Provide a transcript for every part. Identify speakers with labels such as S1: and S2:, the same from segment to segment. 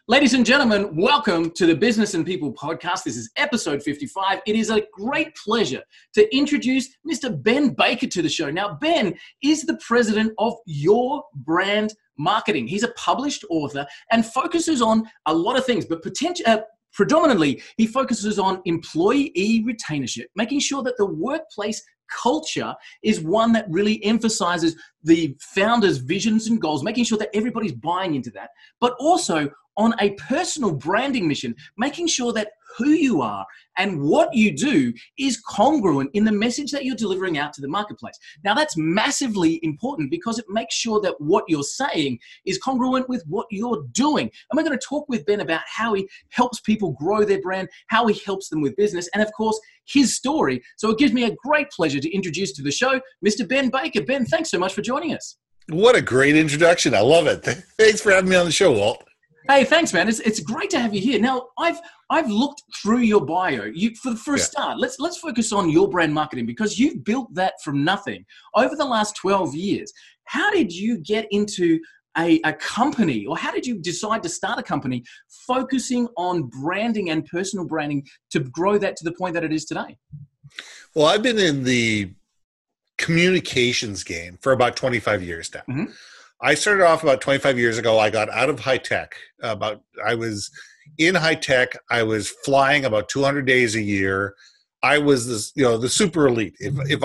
S1: Ladies and gentlemen, welcome to the Business and People podcast. This is episode 55. It is a great pleasure to introduce Mr. Ben Baker to the show. Now, Ben is the president of Your Brand Marketing. He's a published author and focuses on a lot of things, but predominantly, he focuses on employee retainership, making sure that the workplace culture is one that really emphasizes the founder's visions and goals, making sure that everybody's buying into that, but also on a personal branding mission, making sure that who you are and what you do is congruent in the message that you're delivering out to the marketplace. Now, that's massively important because it makes sure that what you're saying is congruent with what you're doing. And we're going to talk with Ben about how he helps people grow their brand, how he helps them with business, and of course, his story. So it gives me a great pleasure to introduce to the show, Mr. Ben Baker. Ben, thanks so much for joining us.
S2: What a great introduction. I love it. Thanks for having me on the show, Walt.
S1: Hey, thanks, man. It's great to have you here. Now, I've looked through your bio. For a start, let's focus on Your Brand Marketing because you've built that from nothing over the last 12 years. How did you get into a company, or how did you decide to start a company focusing on branding and personal branding to grow that to the point that it is today?
S2: Well, I've been in the communications game for about 25 years now. Mm-hmm. I started off about 25 years ago. I got out of high tech. I was in high tech. I was flying about 200 days a year. I was the super elite. If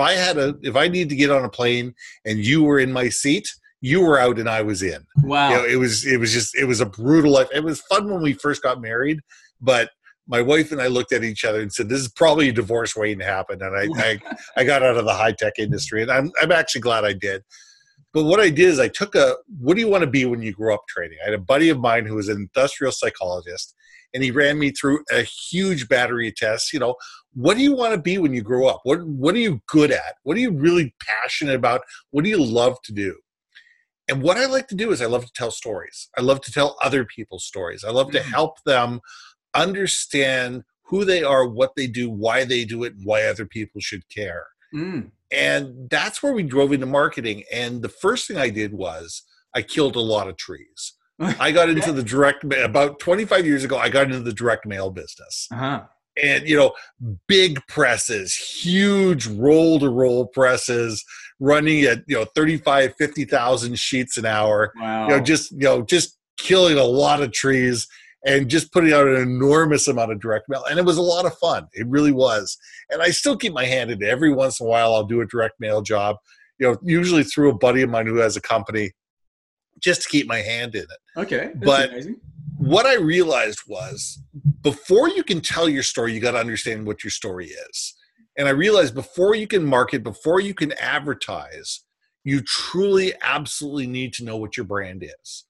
S2: I needed to get on a plane and you were in my seat, you were out and I was in.
S1: Wow.
S2: It was a brutal life. It was fun when we first got married, but my wife and I looked at each other and said, "This is probably a divorce waiting to happen." And I got out of the high tech industry, and I'm actually glad I did. But what I did is I took what do you want to be when you grow up training? I had a buddy of mine who was an industrial psychologist, and he ran me through a huge battery of tests. What do you want to be when you grow up? What are you good at? What are you really passionate about? What do you love to do? And what I like to do is I love to tell stories. I love to tell other people's stories. I love to help them understand who they are, what they do, why they do it, and why other people should care. Mm. And that's where we drove into marketing. And the first thing I did was I killed a lot of trees. I got into the about 25 years ago, I got into the direct mail business. Uh-huh. And, big presses, huge roll-to-roll presses running at, 35, 50,000 sheets an hour.
S1: Wow.
S2: Just killing a lot of trees and just putting out an enormous amount of direct mail. And it was a lot of fun. It really was. And I still keep my hand in it. Every once in a while, I'll do a direct mail job, usually through a buddy of mine who has a company, just to keep my hand in it.
S1: Okay.
S2: But
S1: amazing.
S2: What I realized was before you can tell your story, you got to understand what your story is. And I realized before you can market, before you can advertise, you truly absolutely need to know what your brand is.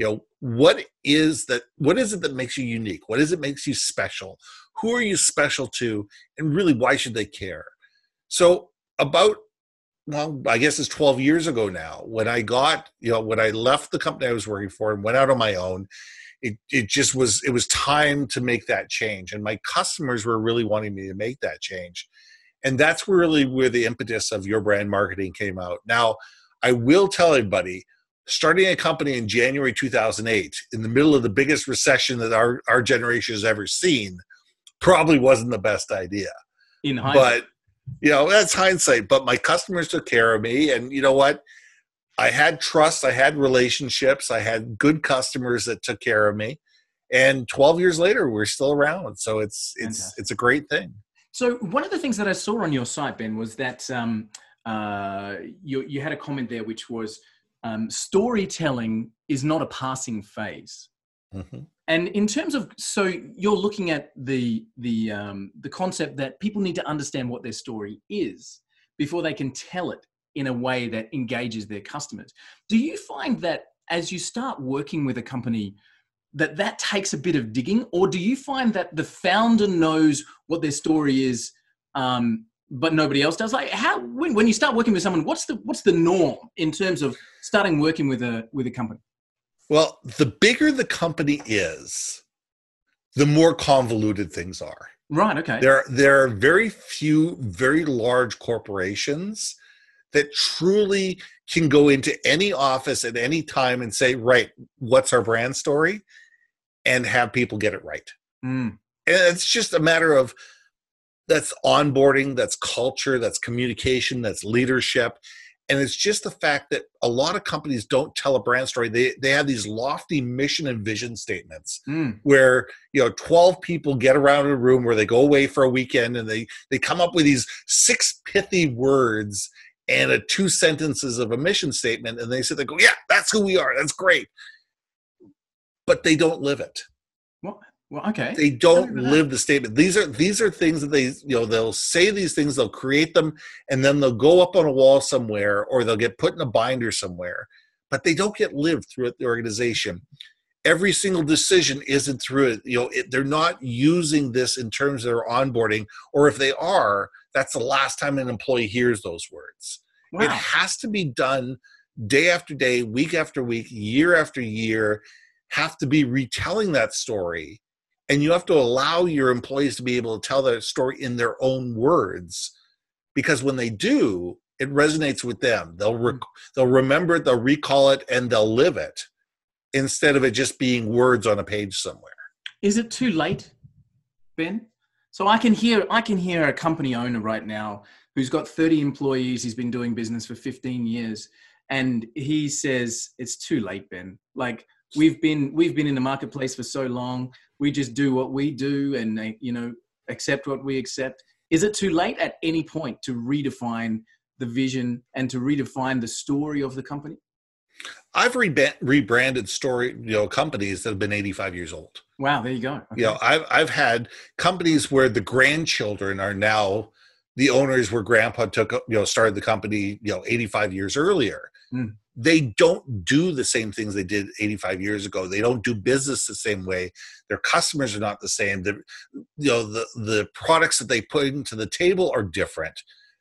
S2: What is it that makes you unique? What is it makes you special? Who are you special to? And really, why should they care? So I guess it's 12 years ago now, when I left the company I was working for and went out on my own, it was time to make that change. And my customers were really wanting me to make that change. And that's really where the impetus of Your Brand Marketing came out. Now, I will tell everybody, starting a company in January 2008, in the middle of the biggest recession that our generation has ever seen, probably wasn't the best idea.
S1: In hindsight.
S2: But, that's hindsight. But my customers took care of me. And you know what? I had trust. I had relationships. I had good customers that took care of me. And 12 years later, we're still around. So it's a great thing.
S1: So one of the things that I saw on your site, Ben, was that you had a comment there, which was storytelling is not a passing phase. Mm-hmm. And in terms of, so you're looking at the concept that people need to understand what their story is before they can tell it in a way that engages their customers. Do you find that as you start working with a company, that takes a bit of digging, or do you find that the founder knows what their story is, but nobody else does? Like, when you start working with someone, what's the norm in terms of starting working with a company?
S2: Well, the bigger the company is, the more convoluted things are.
S1: Right. Okay.
S2: There are very few very large corporations that truly can go into any office at any time and say, right, what's our brand story? and have people get it right.
S1: Mm.
S2: And it's just a matter of, that's onboarding, that's culture, that's communication, that's leadership. And it's just the fact that a lot of companies don't tell a brand story. They have these lofty mission and vision statements where, 12 people get around in a room where they go away for a weekend and they come up with these 6 pithy words and 2 sentences of a mission statement. And they sit there and go, yeah, that's who we are. That's great. But they don't live it.
S1: What? Well, okay.
S2: They don't live the statement. These are things that they'll say these things, they'll create them, and then they'll go up on a wall somewhere, or they'll get put in a binder somewhere, but they don't get lived throughout the organization. Every single decision isn't through it. They're not using this in terms of their onboarding, or if they are, that's the last time an employee hears those words. Wow. It has to be done day after day, week after week, year after year, have to be retelling that story. And you have to allow your employees to be able to tell that story in their own words, because when they do, it resonates with them. They'll remember it, they'll recall it, and they'll live it, instead of it just being words on a page somewhere.
S1: Is it too late, Ben? So I can hear a company owner right now who's got 30 employees. He's been doing business for 15 years, and he says it's too late, Ben. Like, we've been in the marketplace for so long. We just do what we do and, accept what we accept. Is it too late at any point to redefine the vision and to redefine the story of the company?
S2: I've rebranded companies that have been 85 years old.
S1: Wow, there you go. Okay.
S2: I've had companies where the grandchildren are now the owners, where grandpa started the company, 85 years earlier. Mm. They don't do the same things they did 85 years ago. They don't do business the same way. Their customers are not the same. The products that they put into the table are different.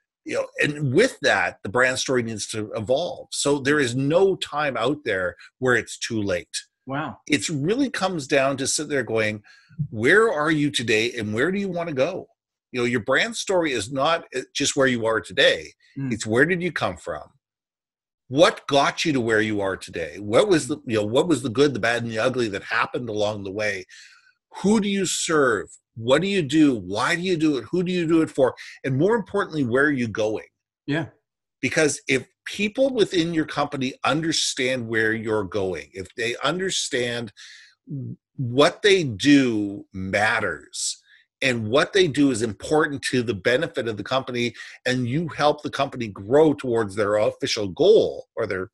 S2: And with that, the brand story needs to evolve. So there is no time out there where it's too late.
S1: Wow.
S2: It really comes down to sit there going, where are you today and where do you want to go? Your brand story is not just where you are today. Mm. It's where did you come from? What got you to where you are today? What was the good, the bad, and the ugly that happened along the way? Who do you serve? What do you do? Why do you do it? Who do you do it for? And more importantly, where are you going?
S1: Yeah.
S2: Because if people within your company understand where you're going, if they understand what they do matters, and what they do is important to the benefit of the company, and you help the company grow towards their official goal or their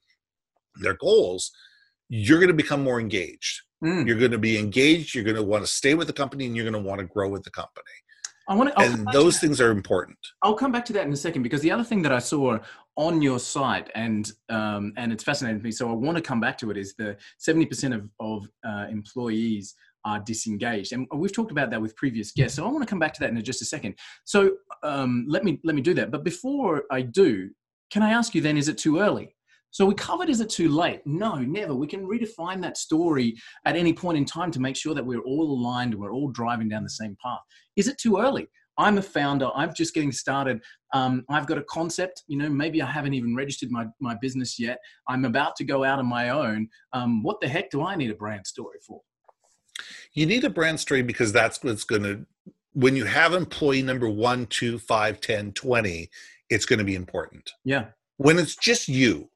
S2: goals, you're going to become more engaged. Mm. You're going to be engaged. You're going to want to stay with the company, and you're going to want to grow with the company. And those things are important.
S1: I'll come back to that in a second, because the other thing that I saw on your site, and it's fascinating to me, so I want to come back to it, is the 70% of employees are disengaged, and we've talked about that with previous guests. So I want to come back to that in just a second. So let me do that. But before I do, can I ask you then, is it too early? So we covered, is it too late? No, never. We can redefine that story at any point in time to make sure that we're all aligned and we're all driving down the same path. Is it too early? I'm a founder. I'm just getting started. I've got a concept. Maybe I haven't even registered my business yet. I'm about to go out on my own. What the heck do I need a brand story for?
S2: You need a brand story because that's what's going to, when you have employee number 1, 2, 5, 10, 20, it's going to be important.
S1: Yeah.
S2: When it's just you,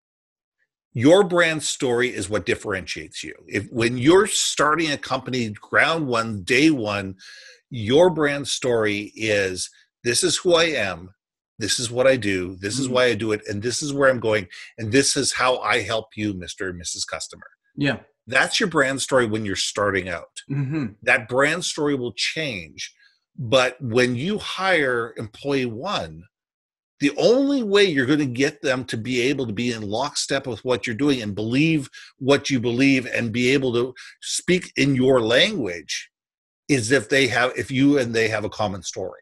S2: your brand story is what differentiates you. When you're starting a company, ground one, day one, your brand story is, this is who I am, this is what I do, this is why I do it, and this is where I'm going, and this is how I help you, Mr. and Mrs. Customer.
S1: Yeah.
S2: That's your brand story when you're starting out. Mm-hmm. That brand story will change. But when you hire employee 1, the only way you're going to get them to be able to be in lockstep with what you're doing and believe what you believe and be able to speak in your language is if you and they have a common story.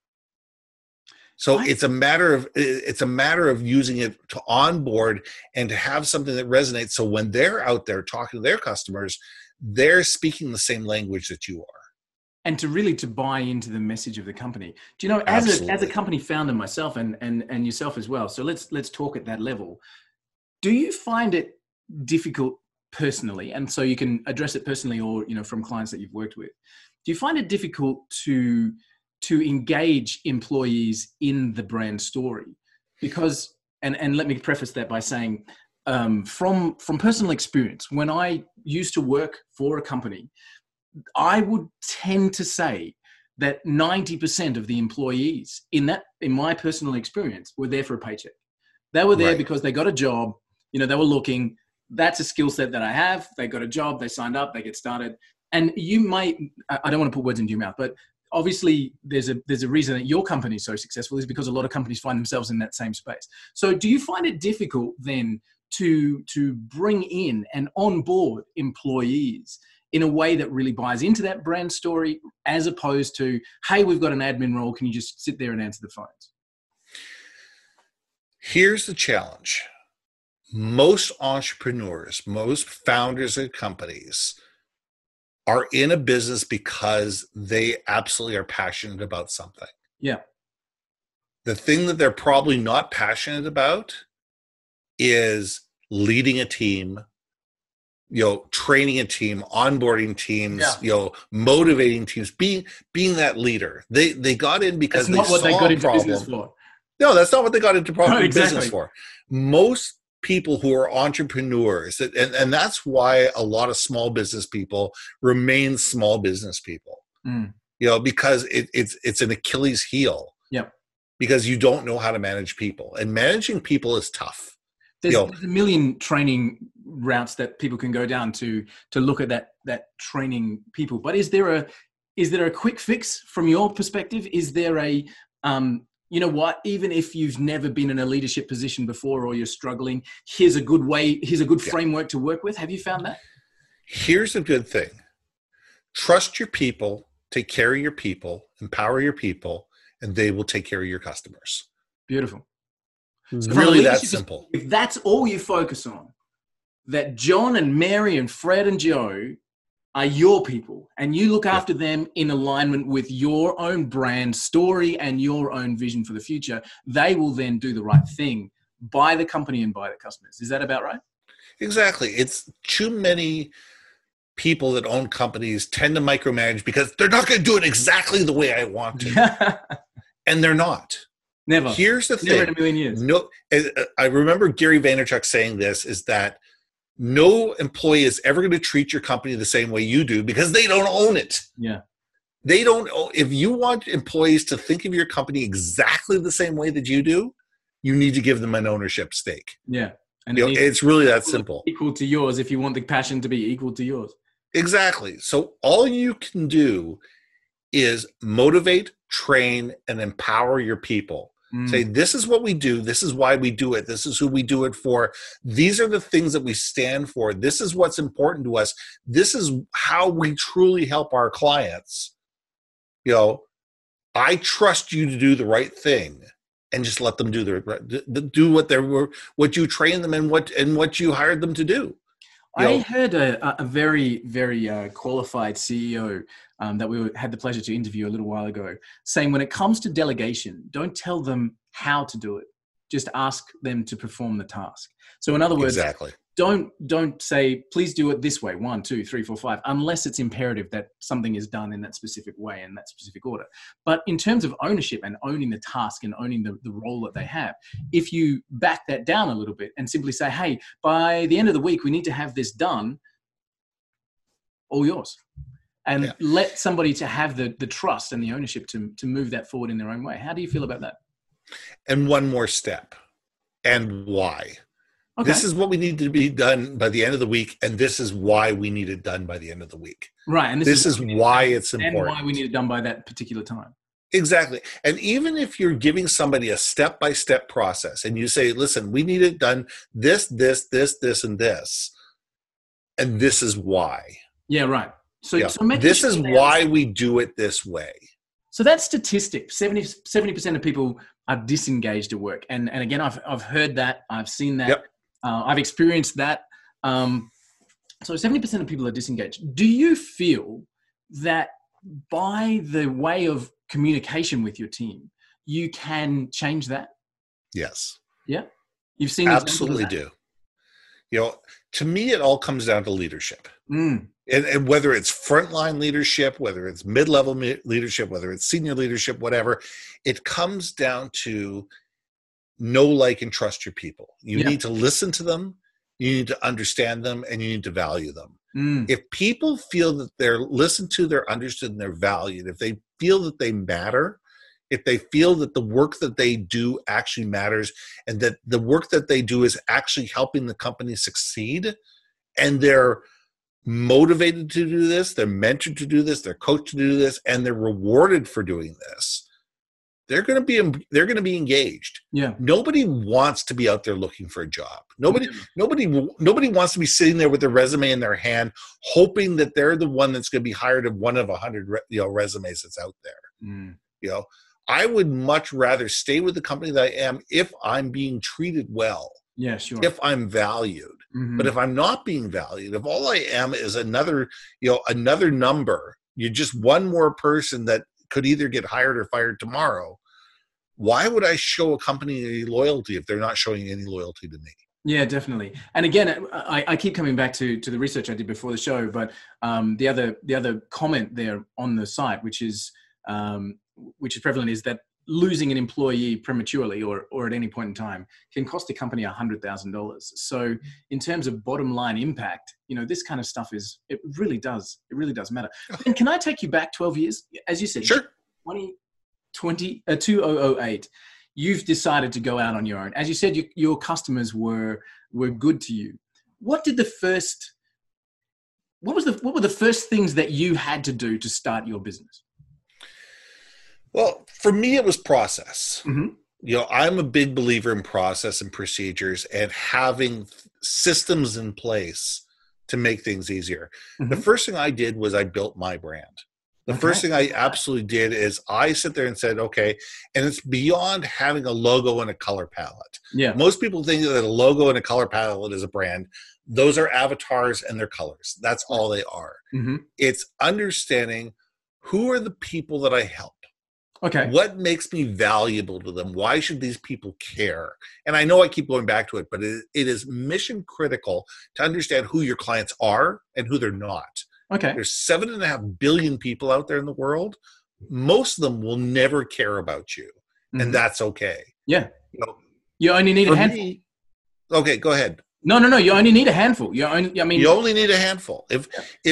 S2: So it's a matter of using it to onboard and to have something that resonates. So when they're out there talking to their customers, they're speaking the same language that you are.
S1: And to buy into the message of the company. Do you know, as a company founder myself and yourself as well, so let's talk at that level. Do you find it difficult personally, and so you can address it personally or, from clients that you've worked with. Do you find it difficult to engage employees in the brand story? Because, and let me preface that by saying, from personal experience, when I used to work for a company, I would tend to say that 90% of the employees in my personal experience were there for a paycheck. They were there because they got a job, they were looking, that's a skill set that I have. They got a job, they signed up, they get started. And you might, I don't want to put words into your mouth, but obviously there's a reason that your company is so successful is because a lot of companies find themselves in that same space. So do you find it difficult then to bring in and onboard employees in a way that really buys into that brand story, as opposed to, hey, we've got an admin role, can you just sit there and answer the phones?
S2: Here's the challenge. Most entrepreneurs, most founders of companies are in a business because they absolutely are passionate about something.
S1: Yeah.
S2: The thing that they're probably not passionate about is leading a team, training a team, onboarding teams, motivating teams, being that leader. They got in because
S1: that's not what they got into business for.
S2: No, that's not what they got into
S1: exactly.
S2: business for. Most people who are entrepreneurs, and that's why a lot of small business people remain small business people. Because it's an Achilles heel.
S1: Yep.
S2: Because you don't know how to manage people, and managing people is tough.
S1: There's a million training routes that people can go down to look at that training people. But is there a quick fix from your perspective? Is there a even if you've never been in a leadership position before or you're struggling, here's a good framework to work with? Have you found that? Here's
S2: a good thing. Trust your people, take care of your people, empower your people, and they will take care of your customers.
S1: Beautiful.
S2: So really that simple.
S1: If that's all you focus on, that John and Mary and Fred and Joe are your people, and you look after them in alignment with your own brand story and your own vision for the future, they will then do the right thing by the company and by the customers. Is that about right?
S2: Exactly. It's too many people that own companies tend to micromanage because they're not going to do it exactly the way I want to. And they're not.
S1: Never.
S2: Here's the thing.
S1: Never in a million years.
S2: No, I remember Gary Vaynerchuk saying this, is that no employee is ever going to treat your company the same way you do because they don't own it.
S1: Yeah.
S2: They don't. If you want employees to think of your company exactly the same way that you do, you need to give them an ownership stake.
S1: Yeah.
S2: And it's really that simple.
S1: Equal to yours if you want the passion to be equal to yours.
S2: Exactly. So all you can do is motivate, train, and empower your people. Say, this is what we do. This is why we do it. This is who we do it for. These are the things that we stand for. This is what's important to us. This is how we truly help our clients. I trust you to do the right thing, and just let them do what you train them and what you hired them to do.
S1: I heard a very, very qualified CEO that we had the pleasure to interview a little while ago saying, when it comes to delegation, don't tell them how to do it. Just ask them to perform the task. So in other words,
S2: exactly.
S1: Don't say, please do it this way, 1, 2, 3, 4, 5, unless it's imperative that something is done in that specific way in that specific order. But in terms of ownership and owning the task and owning the role that they have, if you back that down a little bit and simply say, hey, by the end of the week, we need to have this done, all yours. And let somebody to have the trust and the ownership to move that forward in their own way. How do you feel about that?
S2: And one more step. And why? Okay. This is what we need to be done by the end of the week, and this is why we need it done by the end of the week.
S1: Right. And
S2: this is why it's important.
S1: And why we need it done by that particular time.
S2: Exactly. And even if you're giving somebody a step-by-step process and you say, listen, we need it done this, and this is why.
S1: Yeah, right. So
S2: this is why we do it this way.
S1: So that statistic, 70% of people are disengaged at work. And again, I've heard that, I've seen that.
S2: Yep.
S1: I've experienced that. So 70% of people are disengaged. Do you feel that by the way of communication with your team, you can change that?
S2: Yes.
S1: Yeah. You've seen
S2: absolutely do. To me, it all comes down to leadership.
S1: Mm.
S2: And whether it's frontline leadership, whether it's mid-level leadership, whether it's senior leadership, whatever, it comes down to know, like, and trust your people. You need to listen to them, you need to understand them, and you need to value them. If people feel that they're listened to, they're understood, and they're valued, if they feel that they matter, if they feel that the work that they do actually matters, and that the work that they do is actually helping the company succeed, and they're motivated to do this, they're mentored to do this, they're coached to do this, and they're rewarded for doing this, they're going to be engaged.
S1: Yeah.
S2: Nobody wants to be out there looking for a job. Nobody wants to be sitting there with their resume in their hand, hoping that they're the one that's going to be hired of one of 100 resumes that's out there. I would much rather stay with the company that I am if I'm being treated well.
S1: Yeah, sure.
S2: If I'm valued. But if I'm not being valued, if all I am is another number, you're just one more person that could either get hired or fired tomorrow, why would I show a company any loyalty if they're not showing any loyalty to me?
S1: Yeah, definitely. And again, I keep coming back to the research I did before the show, but the other comment there on the site, which is prevalent, is that losing an employee prematurely or at any point in time can cost the company $100,000. So in terms of bottom line impact, this kind of stuff it really does matter. And can I take you back 12 years? As you said,
S2: sure.
S1: 2008, you've decided to go out on your own. As you said, your customers were good to you. What were the first things that you had to do to start your business?
S2: Well, for me, it was process. I'm a big believer in process and procedures and having systems in place to make things easier. The first thing I did was I built my brand. The first thing I absolutely did is I sit there and said, okay, and it's beyond having a logo and a color palette.
S1: Yeah.
S2: Most people think that a logo and a color palette is a brand. Those are avatars and their colors. That's all they are. It's understanding who are the people that I help.
S1: Okay.
S2: What makes me valuable to them? Why should these people care? And I know I keep going back to it, but it is mission critical to understand who your clients are and who they're not.
S1: Okay.
S2: There's 7.5 billion people out there in the world. Most of them will never care about you, and that's okay.
S1: Yeah. You only need a handful.
S2: Okay, go ahead.
S1: No. You only need a handful. You only
S2: need a handful. If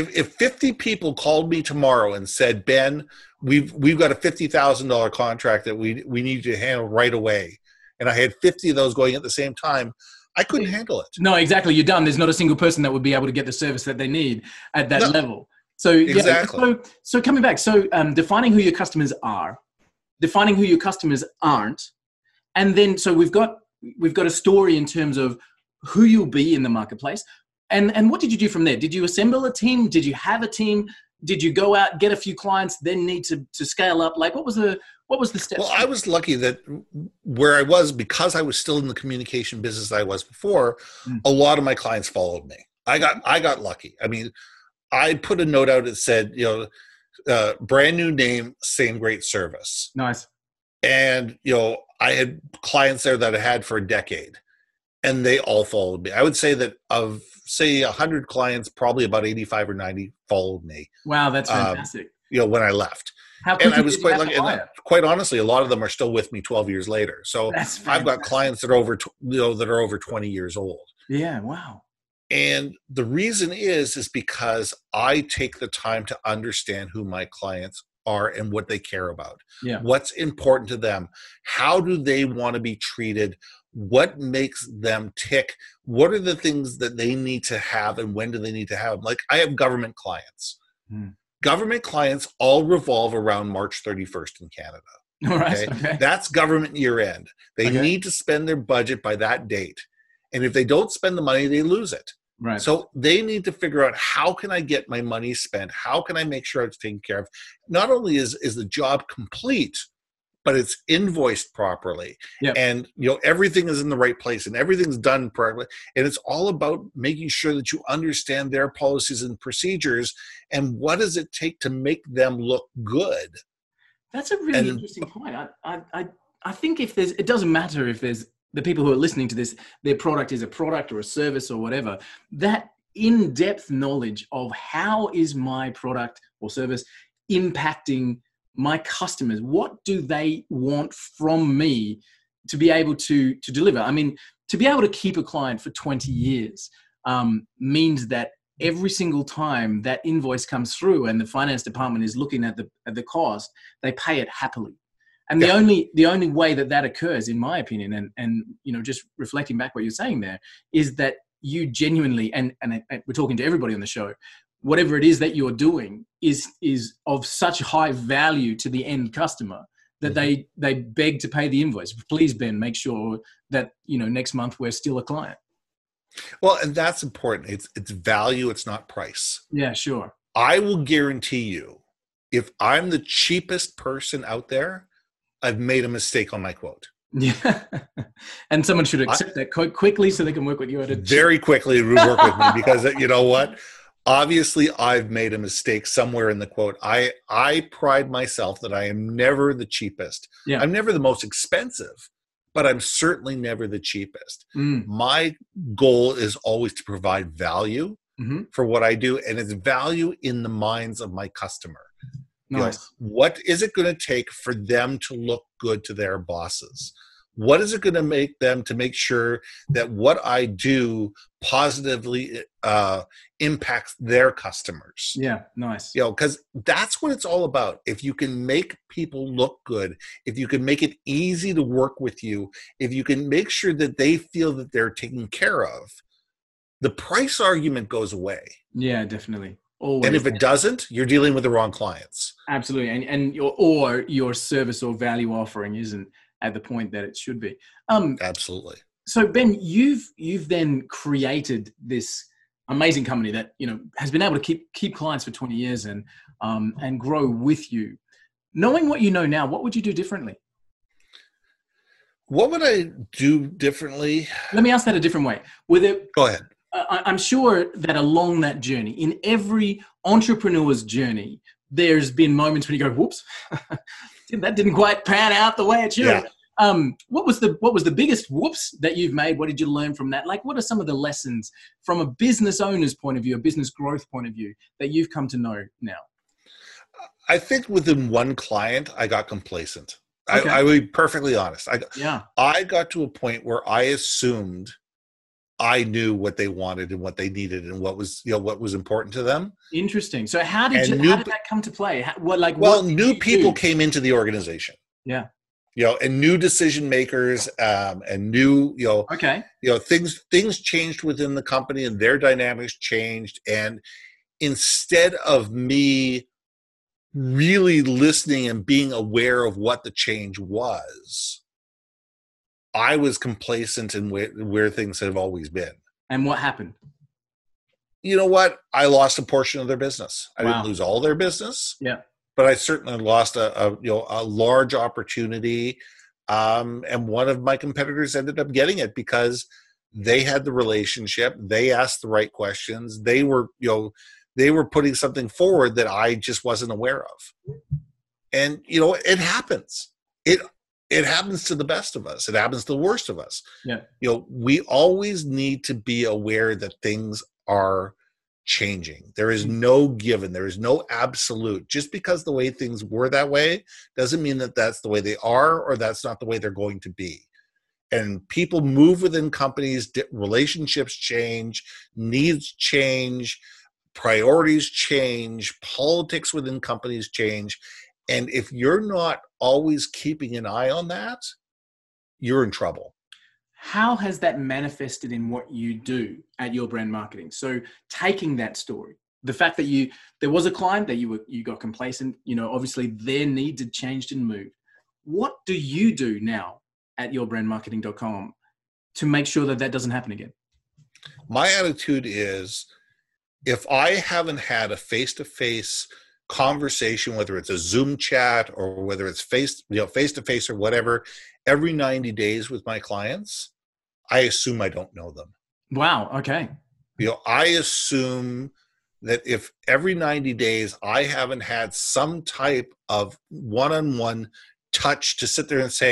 S2: 50 people called me tomorrow and said, Ben, we've got a $50,000 contract that we need you to handle right away, and I had 50 of those going at the same time, I couldn't handle it.
S1: No, exactly. You're done. There's not a single person that would be able to get the service that they need at that level. So
S2: exactly.
S1: So coming back, defining who your customers are, defining who your customers aren't, and then so we've got a story in terms of who you'll be in the marketplace. And what did you do from there? Did you assemble a team? Did you have a team? Did you go out, get a few clients, then need to scale up? Like what was the steps?
S2: Well, I was lucky that where I was, because I was still in the communication business I was before, a lot of my clients followed me. I got lucky. I mean, I put a note out that said, brand new name, same great service.
S1: Nice.
S2: And, I had clients there that I had for a decade, and they all followed me. I would say that of, say, 100 clients, probably about 85 or 90 followed me.
S1: Wow, that's fantastic.
S2: When I left. And I was quite lucky. And quite honestly, a lot of them are still with me 12 years later. So I've got clients that are over 20 years old.
S1: Yeah, wow.
S2: And the reason is because I take the time to understand who my clients are and what they care about.
S1: Yeah.
S2: What's important to them? How do they want to be treated? What makes them tick? What are the things that they need to have, and when do they need to have them? Like, I have government clients. Government clients all revolve around March 31st in Canada.
S1: All right. Okay.
S2: That's government year end. They need to spend their budget by that date. And if they don't spend the money, they lose it.
S1: Right.
S2: So they need to figure out, how can I get my money spent? How can I make sure it's taken care of? Not only is the job complete, but it's invoiced properly.
S1: Yep.
S2: And everything is in the right place and everything's done properly. And it's all about making sure that you understand their policies and procedures and what does it take to make them look good.
S1: That's a really interesting point. I think it doesn't matter if there's the people who are listening to this, their product is a product or a service or whatever, that in-depth knowledge of how is my product or service impacting my customers? What do they want from me to be able to deliver? I mean, to be able to keep a client for 20 years means that every single time that invoice comes through and the finance department is looking at the cost, they pay it happily. And the only way that occurs, in my opinion, and just reflecting back what you're saying there, is that you genuinely, and we're talking to everybody on the show, whatever it is that you're doing is of such high value to the end customer that they beg to pay the invoice. Please, Ben, make sure that next month we're still a client.
S2: Well, and that's important. It's value. It's not price.
S1: Yeah, sure.
S2: I will guarantee you, if I'm the cheapest person out there, I've made a mistake on my quote.
S1: Yeah. And someone should accept that quote quickly so they can work with you
S2: very quickly work with me, because you know what? Obviously, I've made a mistake somewhere in the quote. I pride myself that I am never the cheapest.
S1: Yeah.
S2: I'm never the most expensive, but I'm certainly never the cheapest. My goal is always to provide value for what I do, and it's value in the minds of my customer.
S1: Nice.
S2: What is it going to take for them to look good to their bosses? What is it going to make them to make sure that what I do positively impacts their customers?
S1: Yeah, nice.
S2: Because that's what it's all about. If you can make people look good, if you can make it easy to work with you, if you can make sure that they feel that they're taken care of, the price argument goes away.
S1: Yeah, definitely. Always.
S2: And if it doesn't, you're dealing with the wrong clients.
S1: Absolutely. And your service or value offering isn't at the point that it should be.
S2: Absolutely.
S1: So Ben, you've then created this amazing company that has been able to keep clients for 20 years and grow with you. Knowing what you know now, what would you do differently?
S2: What would I do differently?
S1: Let me ask that a different way.
S2: Go ahead.
S1: I'm sure that along that journey, in every entrepreneur's journey, there's been moments when you go, whoops, that didn't quite pan out the way it should. Yeah. What was the biggest whoops that you've made? What did you learn from that? Like, what are some of the lessons from a business owner's point of view, a business growth point of view, that you've come to know now?
S2: I think within one client, I got complacent.
S1: Okay.
S2: I will be perfectly honest. I got to a point where I assumed I knew what they wanted and what they needed and what was important to them.
S1: Interesting. So how did that come to play?
S2: New people came into the organization.
S1: Yeah.
S2: And new decision makers, and new, things changed within the company and their dynamics changed. And instead of me really listening and being aware of what the change was, I was complacent in where things have always been.
S1: And what happened?
S2: You know what? I lost a portion of their business. I
S1: Wow.
S2: didn't lose all their business.
S1: Yeah.
S2: But I certainly lost a large opportunity. And one of my competitors ended up getting it because they had the relationship. They asked the right questions. They were putting something forward that I just wasn't aware of. And, it happens. It happens to the best of us. It happens to the worst of us.
S1: Yeah.
S2: We always need to be aware that things are changing. There is no given. There is no absolute. Just because the way things were that way doesn't mean that that's the way they are, or that's not the way they're going to be. And people move within companies, relationships change, needs change, priorities change, politics within companies change. And if you're not always keeping an eye on that, you're in trouble.
S1: How has that manifested in what you do at Your Brand Marketing? So taking that story, the fact that there was a client that you got complacent, obviously their needs had changed and moved. What do you do now at yourbrandmarketing.com to make sure that doesn't happen again?
S2: My attitude is, if I haven't had a face-to-face conversation, whether it's a Zoom chat or whether it's face-to-face or whatever, every 90 days with my clients, I assume I don't know them.
S1: Wow. Okay.
S2: I assume that if every 90 days I haven't had some type of one-on-one touch to sit there and say,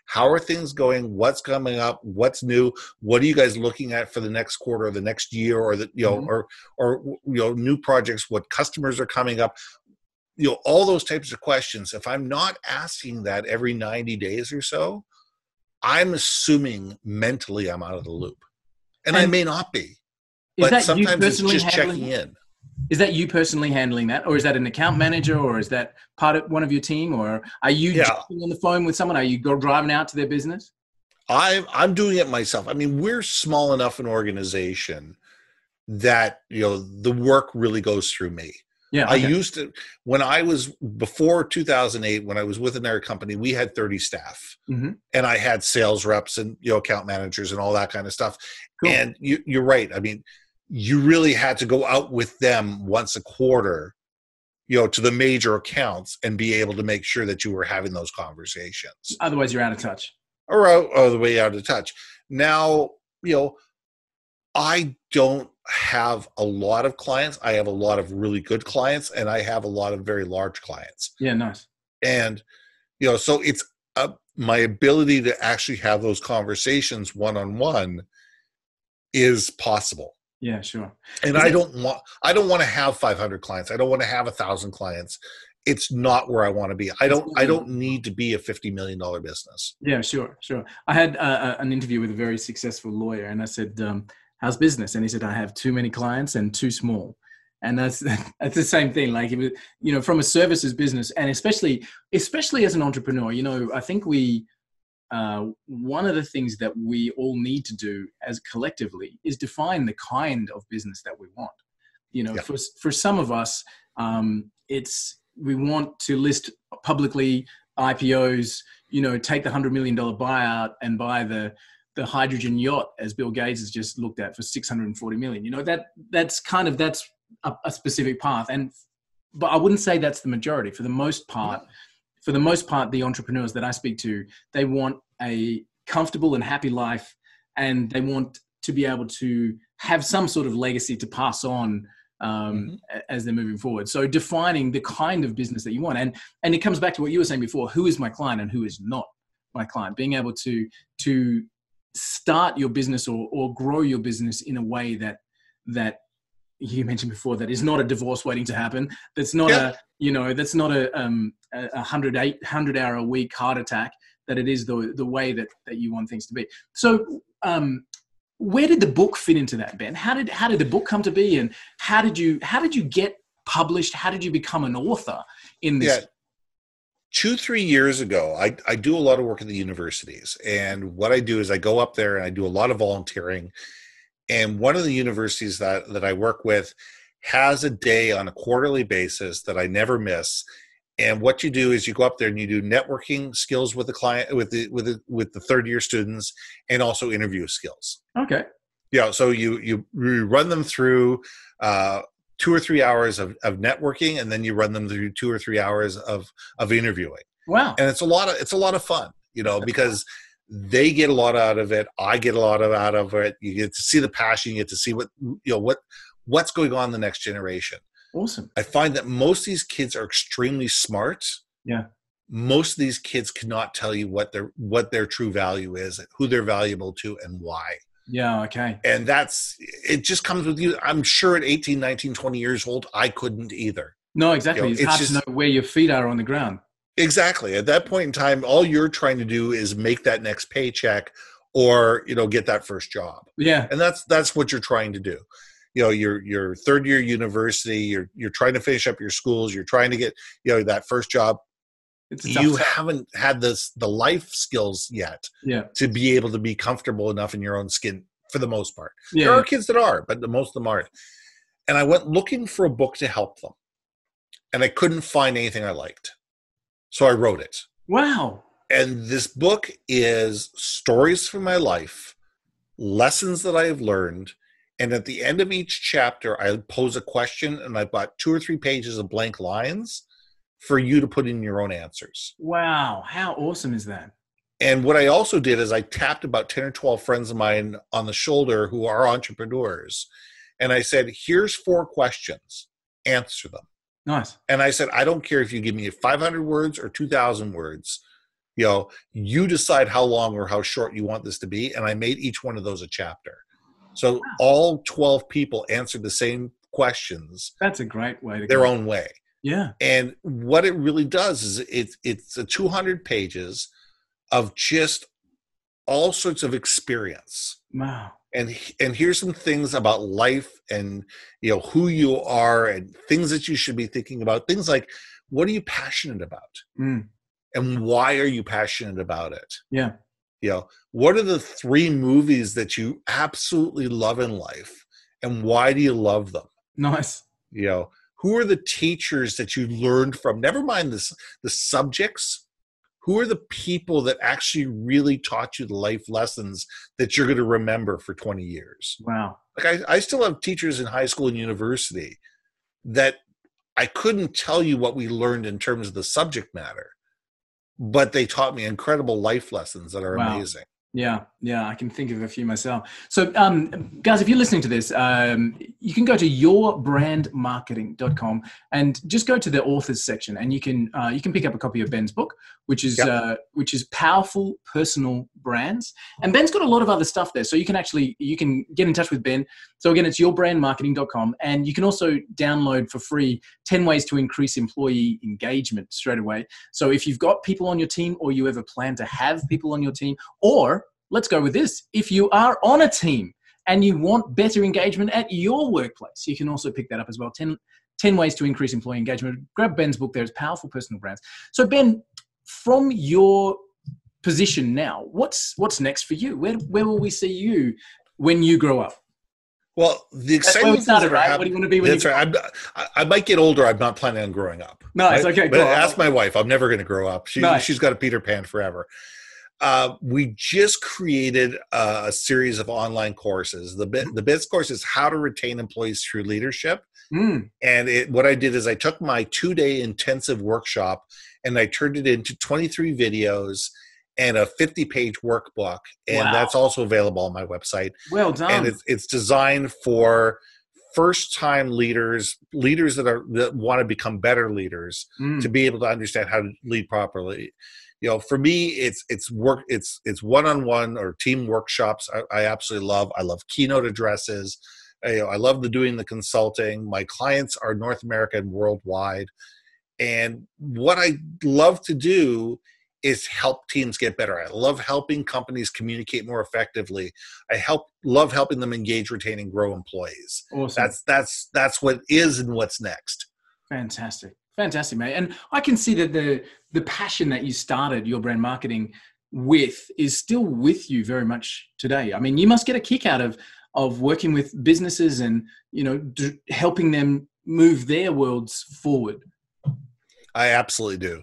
S2: How are things going? What's coming up? What's new? What are you guys looking at for the next quarter or the next year, or new projects? What customers are coming up? All those types of questions. If I'm not asking that every 90 days or so, I'm assuming mentally I'm out of the loop. And I may not be. But sometimes it's just checking in.
S1: Is that you personally handling that? Or is that an account manager? Or is that part of one of your team? Or are you jumping on the phone with someone? Are you driving out to their business?
S2: I'm doing it myself. I mean, we're small enough an organization that, the work really goes through me.
S1: Yeah,
S2: okay. I used to, before 2008, when I was with another company, we had 30 staff, and I had sales reps and, account managers and all that kind of stuff. Cool. And you're right. I mean, you really had to go out with them once a quarter, to the major accounts and be able to make sure that you were having those conversations.
S1: Otherwise you're out of touch.
S2: Or out the way out of touch. Now, I don't have a lot of clients. I have a lot of really good clients, and I have a lot of very large clients.
S1: Yeah, nice.
S2: And, so it's my ability to actually have those conversations one-on-one is possible.
S1: Yeah, sure.
S2: And I don't want to have 500 clients. I don't want to have 1,000 clients. It's not where I want to be. I don't need to be a $50 million business.
S1: Yeah, sure. I had an interview with a very successful lawyer, and I said, how's business? And he said, I have too many clients and too small. And that's the same thing. Like, from a services business, and especially as an entrepreneur, I think one of the things that we all need to do as collectively is define the kind of business that we want. For some of us, we want to list publicly IPOs, take the $100 million buyout and buy the hydrogen yacht, as Bill Gates has just looked at, for $640 million. That's a specific path. But I wouldn't say that's the majority. For the most part, the entrepreneurs that I speak to, they want a comfortable and happy life, and they want to be able to have some sort of legacy to pass on as they're moving forward. So defining the kind of business that you want. And it comes back to what you were saying before, who is my client and who is not my client. Being able to start your business or grow your business in a way that you mentioned before, that is not a divorce waiting to happen. That's not a 100 hour a week heart attack, that it is the way that you want things to be. So, where did the book fit into that, Ben? How did the book come to be, and how did you get published? How did you become an author in this?
S2: Yeah. 2-3 years ago, I do a lot of work at the universities, and what I do is I go up there and I do a lot of volunteering. And one of the universities that I work with has a day on a quarterly basis that I never miss. And what you do is you go up there and you do networking skills with the client, with the third year students, and also interview skills.
S1: Okay.
S2: Yeah. So you run them through 2 or 3 hours of networking, and then you run them through 2 or 3 hours of interviewing.
S1: Wow.
S2: And it's a lot of fun, because they get a lot out of it. I get a lot out of it. You get to see the passion. You get to see what's going on in the next generation.
S1: Awesome.
S2: I find that most of these kids are extremely smart.
S1: Yeah.
S2: Most of these kids cannot tell you what their true value is, who they're valuable to, and why.
S1: Yeah. Okay.
S2: And it just comes with you. I'm sure at 18, 19, 20 years old, I couldn't either.
S1: No, exactly. It's hard to know where your feet are on the ground.
S2: Exactly. At that point in time, all you're trying to do is make that next paycheck, or, get that first job. Yeah. And that's what you're trying to do. Your third year university, you're trying to finish up your schools, you're trying to get, that first job. You haven't had the life skills yet to be able to be comfortable enough in your own skin for the most part. Yeah. There are kids that are, but most of them aren't. And I went looking for a book to help them, and I couldn't find anything I liked. So I wrote it.
S1: Wow.
S2: And this book is stories from my life, lessons that I have learned. And at the end of each chapter, I pose a question, and I've got 2 or 3 pages of blank lines for you to put in your own answers.
S1: Wow. How awesome is that?
S2: And what I also did is I tapped about 10 or 12 friends of mine on the shoulder who are entrepreneurs. And I said, here's 4 questions. Answer them.
S1: Nice.
S2: And I said, I don't care if you give me 500 words or 2,000 words. You decide how long or how short you want this to be. And I made each one of those a chapter. So all 12 people answered the same questions.
S1: That's a great way to
S2: their own way.
S1: Yeah.
S2: And what it really does is it's 200 pages of just all sorts of experience.
S1: Wow.
S2: And here's some things about life and who you are and things that you should be thinking about. Things like, what are you passionate about? And why are you passionate about it?
S1: Yeah.
S2: What are the 3 movies that you absolutely love in life, and why do you love them?
S1: Nice.
S2: Who are the teachers that you learned from? Never mind the subjects. Who are the people that actually really taught you the life lessons that you're going to remember for 20 years?
S1: Wow.
S2: Like I still have teachers in high school and university that I couldn't tell you what we learned in terms of the subject matter, but they taught me incredible life lessons that are amazing.
S1: Yeah, I can think of a few myself. So, guys, if you're listening to this, you can go to yourbrandmarketing.com and just go to the authors section, and you can pick up a copy of Ben's book, which is Powerful Personal Brands. And Ben's got a lot of other stuff there, so you can get in touch with Ben. So again, it's yourbrandmarketing.com, and you can also download for free 10 ways to increase employee engagement straight away. So if you've got people on your team, or you ever plan to have people on your team, or let's go with this, if you are on a team and you want better engagement at your workplace, you can also pick that up as well. 10 ways to increase employee engagement. Grab Ben's book there. It's Powerful Personal Brands. So Ben, from your position now, what's next for you? Where will we see you when you grow up?
S2: Well, the exciting thing,
S1: right? What do you want to be when you grow up?
S2: I might get older. I'm not planning on growing up.
S1: Nice. Right? Okay,
S2: but ask my wife. I'm never going to grow up. She's got a Peter Pan forever. We just created a series of online courses. The BITS course is how to retain employees through leadership. And what I did is I took my 2-day intensive workshop and I turned it into 23 videos and a 50-page workbook. And that's also available on my website.
S1: Well done.
S2: And it's designed for first-time leaders that want to become better leaders, to be able to understand how to lead properly. For me, it's one-on-one or team workshops. I absolutely love. I love keynote addresses. I love doing the consulting. My clients are North America and worldwide. And what I love to do is help teams get better. I love helping companies communicate more effectively. I love helping them engage, retain, and grow employees.
S1: Awesome.
S2: That's what is and what's next.
S1: Fantastic, mate. And I can see that the passion that you started your brand marketing with is still with you very much today. I mean, you must get a kick out of working with businesses and helping them move their worlds forward.
S2: I absolutely do.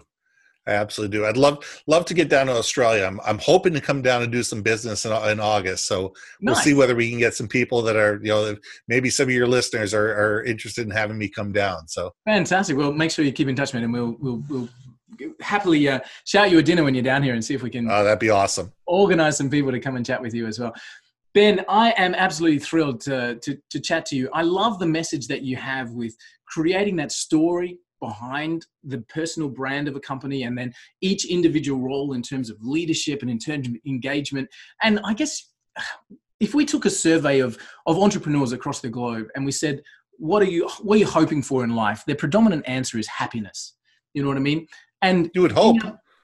S2: I'd love to get down to Australia. I'm hoping to come down and do some business in August. So we'll see whether we can get some people that are, maybe some of your listeners are interested in having me come down. So
S1: fantastic. Well, make sure you keep in touch, man, and we'll happily shout you a dinner when you're down here and see if we can.
S2: Oh, that'd be awesome.
S1: Organize some people to come and chat with you as well. Ben, I am absolutely thrilled to chat to you. I love the message that you have with creating that story behind the personal brand of a company, and then each individual role in terms of leadership and in terms of engagement. And I guess if we took a survey of entrepreneurs across the globe and we said, what are you hoping for in life? Their predominant answer is happiness. You know what I mean? And
S2: you would hope.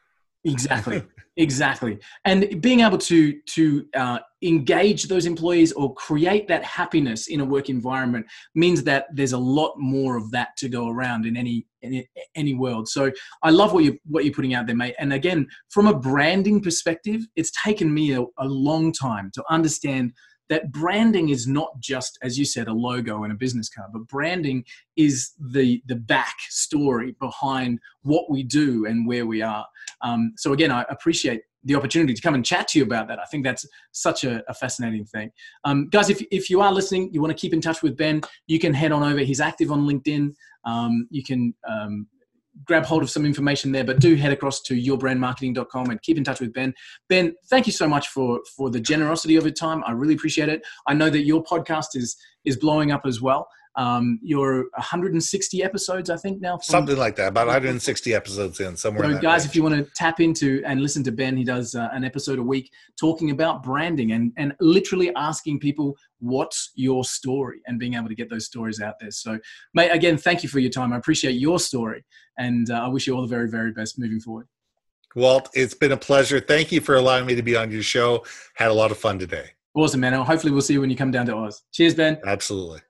S1: Exactly. And being able to engage those employees or create that happiness in a work environment means that there's a lot more of that to go around in any world. So I love what you're putting out there, mate. And again, from a branding perspective, it's taken me a long time to understand that branding is not just, as you said, a logo and a business card, but branding is the back story behind what we do and where we are. So again, I appreciate the opportunity to come and chat to you about that. I think that's such a fascinating thing. Guys, if you are listening, you want to keep in touch with Ben, you can head on over. He's active on LinkedIn. You can grab hold of some information there, but do head across to yourbrandmarketing.com and keep in touch with Ben. Ben, thank you so much for the generosity of your time. I really appreciate it. I know that your podcast is blowing up as well. You're 160 episodes, I think, now.
S2: Something like that, about 160 episodes in, somewhere in
S1: So
S2: that
S1: guys,
S2: range.
S1: if you want to tap into and listen to Ben, he does an episode a week talking about branding and literally asking people, what's your story, and being able to get those stories out there. So, mate, again, thank you for your time. I appreciate your story, and I wish you all the very, very best moving forward.
S2: Walt, it's been a pleasure. Thank you for allowing me to be on your show. Had a lot of fun today.
S1: Awesome, man. Hopefully we'll see you when you come down to Oz. Cheers, Ben.
S2: Absolutely.